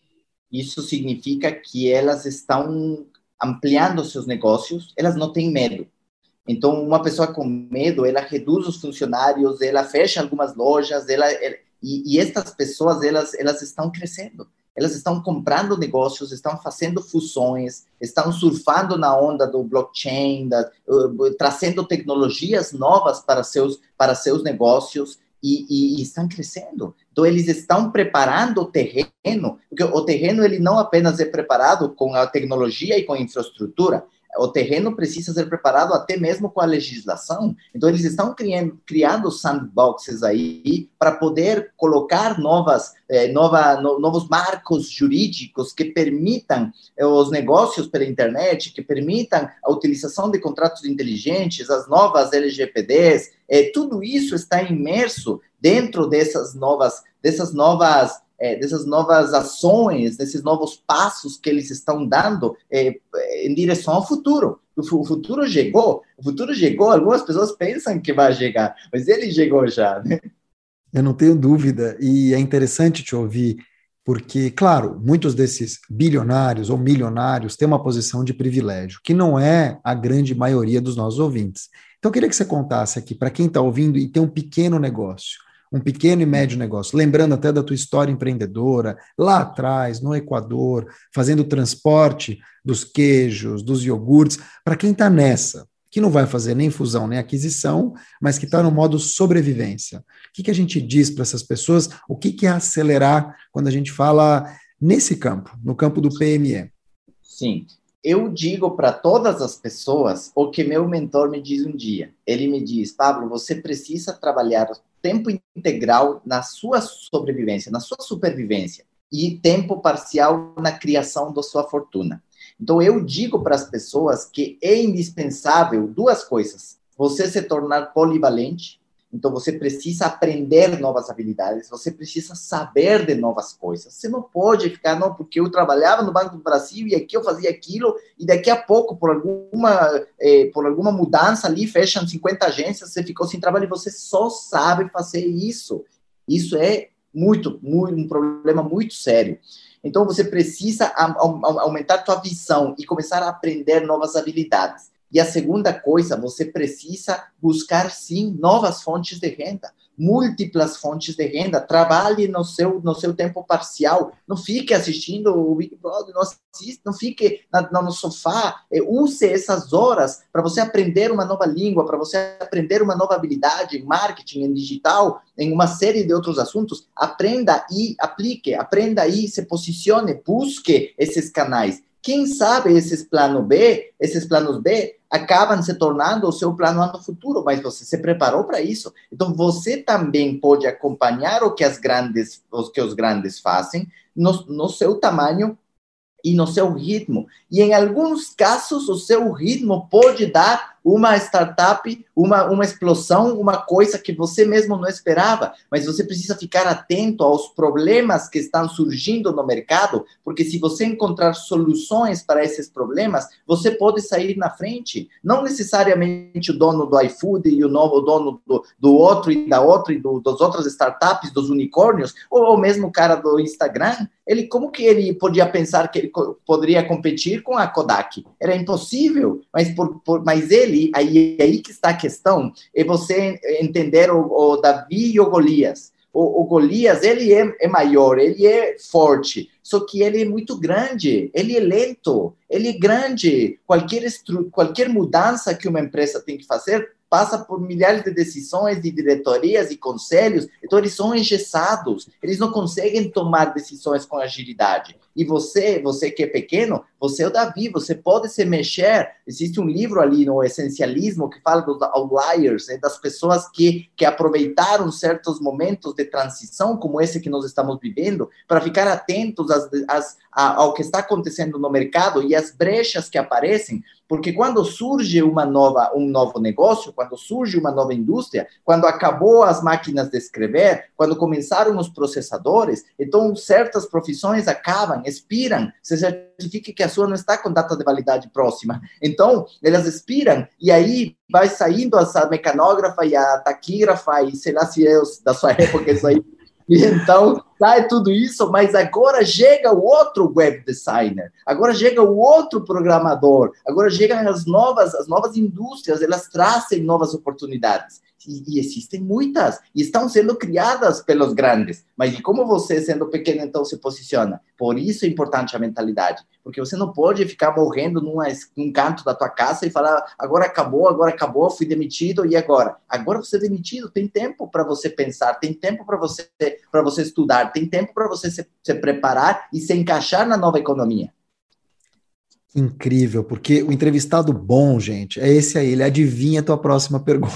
Isso significa que elas estão ampliando seus negócios, elas não têm medo. Então, uma pessoa com medo, ela reduz os funcionários, ela fecha algumas lojas, ela... ela E, e estas pessoas, elas, elas estão crescendo. Elas estão comprando negócios, estão fazendo fusões, estão surfando na onda do blockchain, da, uh, trazendo tecnologias novas para seus, para seus negócios e, e, e estão crescendo. Então, eles estão preparando o terreno, porque o terreno ele não apenas é preparado com a tecnologia e com a infraestrutura, o terreno precisa ser preparado até mesmo com a legislação. Então, eles estão criando, criando sandboxes aí para poder colocar novas, eh, nova, no, novos marcos jurídicos que permitam eh, os negócios pela internet, que permitam a utilização de contratos inteligentes, as novas L G P Ds. Eh, tudo isso está imerso dentro dessas novas, dessas novas É, dessas novas ações, desses novos passos que eles estão dando é, em direção ao futuro. O futuro chegou, o futuro chegou, algumas pessoas pensam que vai chegar, mas ele chegou já, né? Eu não tenho dúvida, e é interessante te ouvir, porque, claro, muitos desses bilionários ou milionários têm uma posição de privilégio, que não é a grande maioria dos nossos ouvintes. Então, eu queria que você contasse aqui, para quem está ouvindo e tem um pequeno negócio, um pequeno e médio negócio, lembrando até da tua história empreendedora, lá atrás, no Equador, fazendo transporte dos queijos, dos iogurtes, para quem está nessa, que não vai fazer nem fusão nem aquisição, mas que está no modo sobrevivência. O que, que a gente diz para essas pessoas? O que, que é acelerar quando a gente fala nesse campo, no campo do P M E? Sim. Eu digo para todas as pessoas o que meu mentor me diz um dia. Ele me diz, Pablo, você precisa trabalhar tempo integral na sua sobrevivência, na sua supervivência, e tempo parcial na criação da sua fortuna. Então, eu digo para as pessoas que é indispensável duas coisas. Você se tornar polivalente, então você precisa aprender novas habilidades, você precisa saber de novas coisas. Você não pode ficar, não, porque eu trabalhava no Banco do Brasil e aqui eu fazia aquilo, e daqui a pouco, por alguma, eh, por alguma mudança ali, fecham cinquenta agências, você ficou sem trabalho e você só sabe fazer isso. Isso é muito, muito um problema muito sério. Então, você precisa aumentar a sua visão e começar a aprender novas habilidades. E a segunda coisa, você precisa buscar, sim, novas fontes de renda, múltiplas fontes de renda. Trabalhe no seu, no seu tempo parcial. Não fique assistindo o Big Brother, não, assista, não fique na, no sofá. Use essas horas para você aprender uma nova língua, para você aprender uma nova habilidade em marketing, em digital, em uma série de outros assuntos. Aprenda e aplique, aprenda e se posicione, busque esses canais. Quem sabe esses planos B, esses planos B acabam se tornando o seu plano no futuro, mas você se preparou para isso. Então, você também pode acompanhar o que, as grandes, o que os grandes fazem no, no seu tamanho e no seu ritmo. E, em alguns casos, o seu ritmo pode dar uma startup, uma, uma explosão, uma coisa que você mesmo não esperava. Mas você precisa ficar atento aos problemas que estão surgindo no mercado, porque se você encontrar soluções para esses problemas, você pode sair na frente. Não necessariamente o dono do iFood e o novo dono do, do outro e da outra e do, das outras startups, dos unicórnios, ou o mesmo cara do Instagram. Ele, como que ele podia pensar que ele poderia competir com a Kodak? Era impossível, mas, por, por, mas ele ele, aí, aí que está a questão, é você entender o, o Davi e o Golias. O, o Golias, ele é, é maior, ele é forte, só que ele é muito grande, ele é lento, ele é grande. Qualquer, estru, qualquer mudança que uma empresa tem que fazer passa por milhares de decisões, de diretorias e conselhos, então eles são engessados, eles não conseguem tomar decisões com agilidade. E você, você que é pequeno, você é o Davi, você pode se mexer. Existe um livro ali no Essencialismo que fala dos outliers, né, das pessoas que, que aproveitaram certos momentos de transição, como esse que nós estamos vivendo, para ficar atentos às, às, ao que está acontecendo no mercado e às brechas que aparecem, porque quando surge uma nova, um novo negócio, quando surge uma nova indústria, quando acabou as máquinas de escrever, quando começaram os processadores, então certas profissões acabam, expiram, se certifique que a sua não está com data de validade próxima. Então, elas expiram, e aí vai saindo a mecanógrafa e a taquígrafa, e sei lá se é da sua época isso aí. E então, sai tudo isso, mas agora chega o outro web designer, agora chega o outro programador, agora chegam as novas, as novas indústrias, elas trazem novas oportunidades. E, e existem muitas, e estão sendo criadas pelos grandes. Mas e como você, sendo pequeno, então, se posiciona? Por isso é importante a mentalidade, porque você não pode ficar morrendo numa, num canto da tua casa e falar, agora acabou, agora acabou, fui demitido, e agora? Agora você é demitido, tem tempo para você pensar, tem tempo para você, para você estudar, tem tempo para você se, se preparar e se encaixar na nova economia. Incrível, porque o entrevistado bom, gente, é esse aí, ele adivinha a tua próxima pergunta.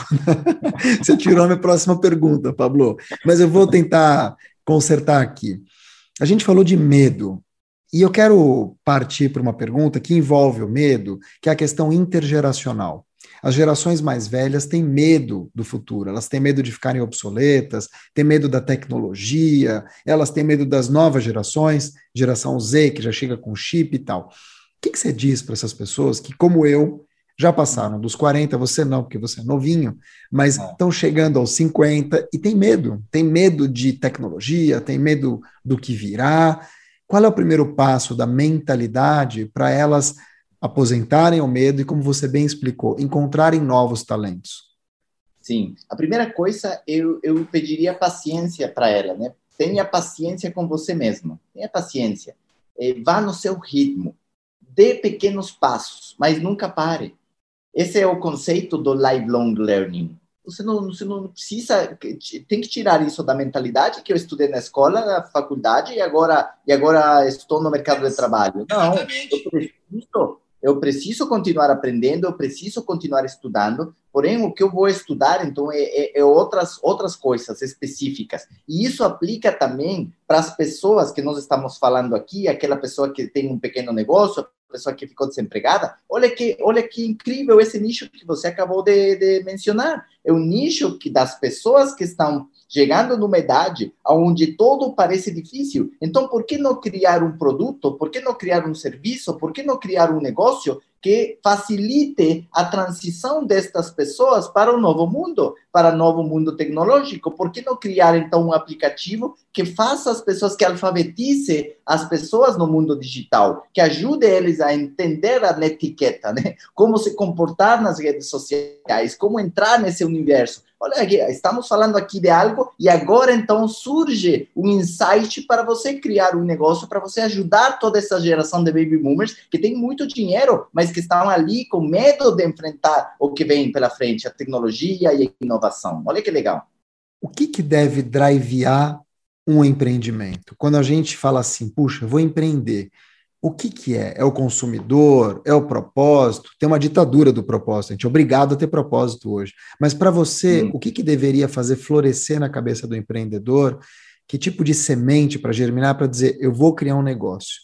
Você tirou a minha próxima pergunta, Pablo, mas eu vou tentar consertar aqui. A gente falou de medo, e eu quero partir para uma pergunta que envolve o medo, que é a questão intergeracional. As gerações mais velhas têm medo do futuro, elas têm medo de ficarem obsoletas, têm medo da tecnologia, elas têm medo das novas gerações, geração Z, que já chega com chip e tal. O que, que você diz para essas pessoas que, como eu, já passaram dos quarenta, você não, porque você é novinho, mas estão chegando aos cinquenta e tem medo, tem medo de tecnologia, tem medo do que virá. Qual é o primeiro passo da mentalidade para elas aposentarem o medo e, como você bem explicou, encontrarem novos talentos? Sim, a primeira coisa, eu, eu pediria paciência para ela, né? Tenha paciência com você mesmo, tenha paciência, é, vá no seu ritmo. Dê pequenos passos, mas nunca pare. Esse é o conceito do lifelong learning. Você não, você não precisa, tem que tirar isso da mentalidade que eu estudei na escola, na faculdade, e agora, e agora estou no mercado de trabalho. Não, eu preciso, eu preciso continuar aprendendo, eu preciso continuar estudando, porém o que eu vou estudar, então, é, é, é outras, outras coisas específicas. E isso aplica também para as pessoas que nós estamos falando aqui, aquela pessoa que tem um pequeno negócio, pessoa que ficou desempregada, olha que, olha que incrível esse nicho que você acabou de, de mencionar. É um nicho que das pessoas que estão chegando numa idade onde tudo parece difícil. Então, por que não criar um produto? Por que não criar um serviço? Por que não criar um negócio que facilite a transição destas pessoas para o novo mundo, para o novo mundo tecnológico? Por que não criar, então, um aplicativo que faça as pessoas, que alfabetize as pessoas no mundo digital, que ajude eles a entender a netiqueta, né? Como se comportar nas redes sociais, como entrar nesse universo. Olha aqui, estamos falando aqui de algo e agora, então, surge um insight para você criar um negócio, para você ajudar toda essa geração de baby boomers que tem muito dinheiro, mas que estão ali com medo de enfrentar o que vem pela frente, a tecnologia e a inovação. Olha que legal. O que, que deve drivear um empreendimento? Quando a gente fala assim, puxa, eu vou empreender, o que, que é? É o consumidor? É o propósito? Tem uma ditadura do propósito, a gente é obrigado a ter propósito hoje. Mas para você, hum. o que, que deveria fazer florescer na cabeça do empreendedor? Que tipo de semente para germinar, para dizer, eu vou criar um negócio?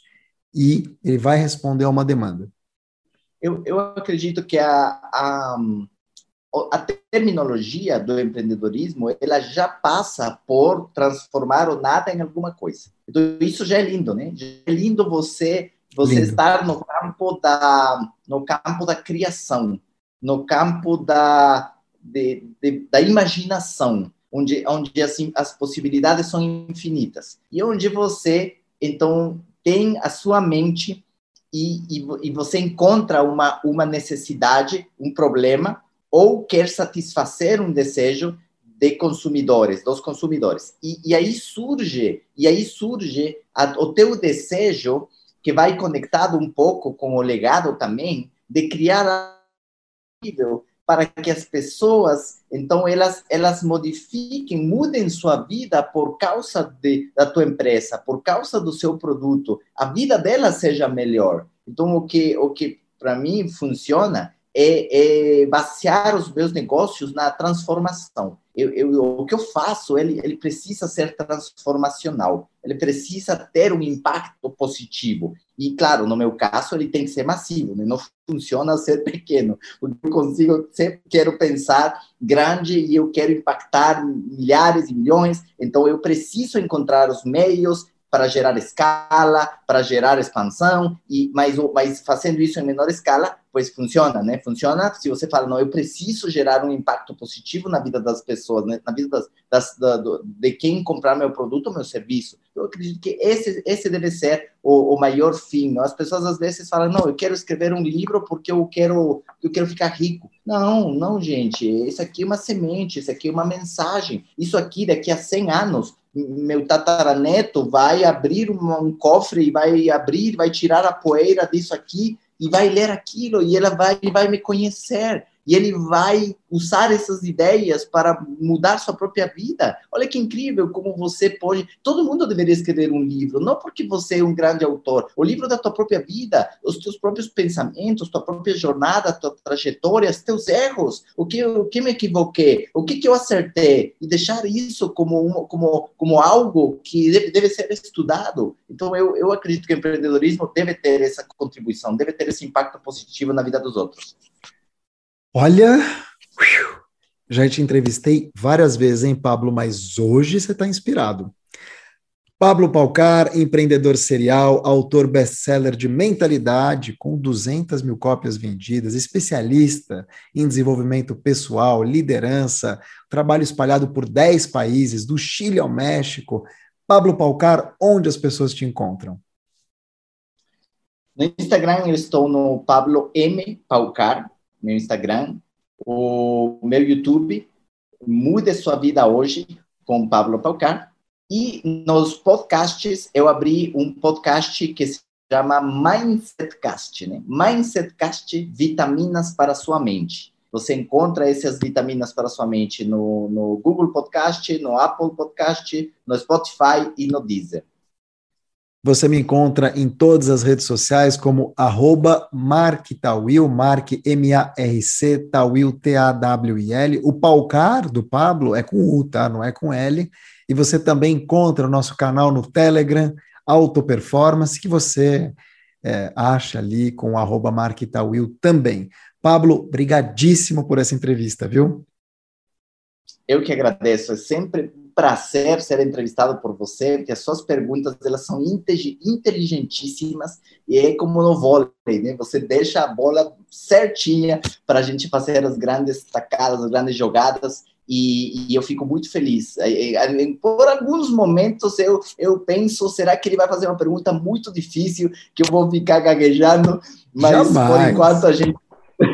E ele vai responder a uma demanda. Eu, eu acredito que a, a, a terminologia do empreendedorismo, ela já passa por transformar o nada em alguma coisa. Então, isso já é lindo, né? Já é lindo você, você lindo. estar no campo, da, no campo da criação, no campo da, de, de, da imaginação, onde, onde assim, as possibilidades são infinitas. E onde você, então, tem a sua mente e, e, e você encontra uma, uma necessidade, um problema, ou quer satisfazer um desejo de consumidores, dos consumidores. E, e aí surge, e aí surge a, o teu desejo, que vai conectado um pouco com o legado também, de criar algo para que as pessoas, então, elas, elas modifiquem, mudem sua vida por causa de, da tua empresa, por causa do seu produto, a vida delas seja melhor. Então, o que, o que para mim funciona é, é basear os meus negócios na transformação. Eu, eu, o que eu faço, ele, ele precisa ser transformacional, ele precisa ter um impacto positivo. E, claro, no meu caso, ele tem que ser massivo, né? Não funciona ser pequeno. Eu consigo, sempre quero pensar grande e eu quero impactar milhares e milhões, então eu preciso encontrar os meios para gerar escala, para gerar expansão, e, mas, mas fazendo isso em menor escala, pois funciona, né? Funciona se você fala, não, eu preciso gerar um impacto positivo na vida das pessoas, né? Na vida das, das, da, do, de quem comprar meu produto ou meu serviço. Eu acredito que esse, esse deve ser o, o maior fim. Não? As pessoas às vezes falam, não, eu quero escrever um livro porque eu quero, eu quero ficar rico. Não, não, gente, isso aqui é uma semente, isso aqui é uma mensagem. Isso aqui, daqui a cem anos, meu tataraneto vai abrir um, um cofre e vai abrir, vai tirar a poeira disso aqui e vai ler aquilo e ela vai, ele vai me conhecer e ele vai usar essas ideias para mudar sua própria vida. Olha que incrível como você pode... Todo mundo deveria escrever um livro, não porque você é um grande autor. O livro da tua própria vida, os teus próprios pensamentos, tua própria jornada, tua trajetória, os teus erros, o que, o que me equivoquei, o que, que eu acertei, e deixar isso como, um, como, como algo que deve, deve ser estudado. Então, eu, eu acredito que o empreendedorismo deve ter essa contribuição, deve ter esse impacto positivo na vida dos outros. Olha, já te entrevistei várias vezes, hein, Pablo? Mas hoje você está inspirado. Pablo Paucar, empreendedor serial, autor best-seller de Mentalidade, com duzentas mil cópias vendidas, especialista em desenvolvimento pessoal, liderança, trabalho espalhado por dez países, do Chile ao México. Pablo Paucar, onde as pessoas te encontram? No Instagram eu estou no Pablo M. Paucar, meu Instagram, o meu YouTube, Mude Sua Vida Hoje, com Pablo Paucar, e nos podcasts, eu abri um podcast que se chama Mindsetcast, né? Mindsetcast, vitaminas para sua mente. Você encontra essas vitaminas para sua mente no, no Google Podcast, no Apple Podcast, no Spotify e no Deezer. Você me encontra em todas as redes sociais como arroba Mark Tawil, Mark M A R C, Tawil T A W I L. O Paucar do Pablo é com U, tá? Não é com L. E você também encontra o nosso canal no Telegram, Auto Performance, que você é, acha ali com arroba Mark Tawil também. Pablo, brigadíssimo por essa entrevista, viu? Eu que agradeço. É sempre prazer ser entrevistado por você, porque as suas perguntas, elas são inteligentíssimas, e é como no vôlei, né? Você deixa a bola certinha para a gente fazer as grandes tacadas, as grandes jogadas, e, e eu fico muito feliz. Por alguns momentos eu, eu penso, será que ele vai fazer uma pergunta muito difícil, que eu vou ficar gaguejando, mas Jamais. Por enquanto a gente...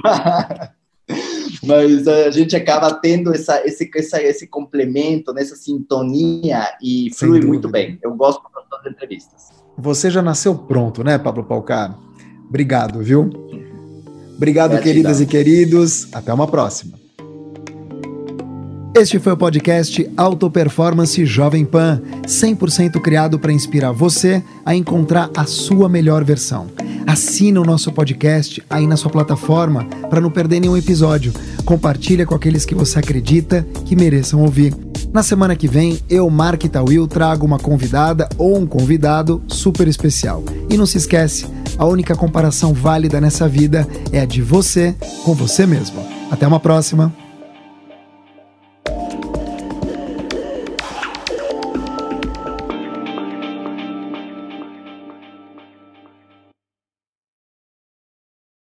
Mas a gente acaba tendo essa, esse, essa, esse complemento, nessa sintonia, e Sem flui dúvida. Muito bem. Eu gosto das entrevistas. Você já nasceu pronto, né, Pablo Paucar? Obrigado, viu? Obrigado, Gratidão. Queridas e queridos. Até uma próxima. Este foi o podcast Auto Performance Jovem Pan, cem por cento criado para inspirar você a encontrar a sua melhor versão. Assina o nosso podcast aí na sua plataforma para não perder nenhum episódio. Compartilha com aqueles que você acredita que mereçam ouvir. Na semana que vem, eu, Mark Tawil, trago uma convidada ou um convidado super especial. E não se esquece, a única comparação válida nessa vida é a de você com você mesmo. Até uma próxima!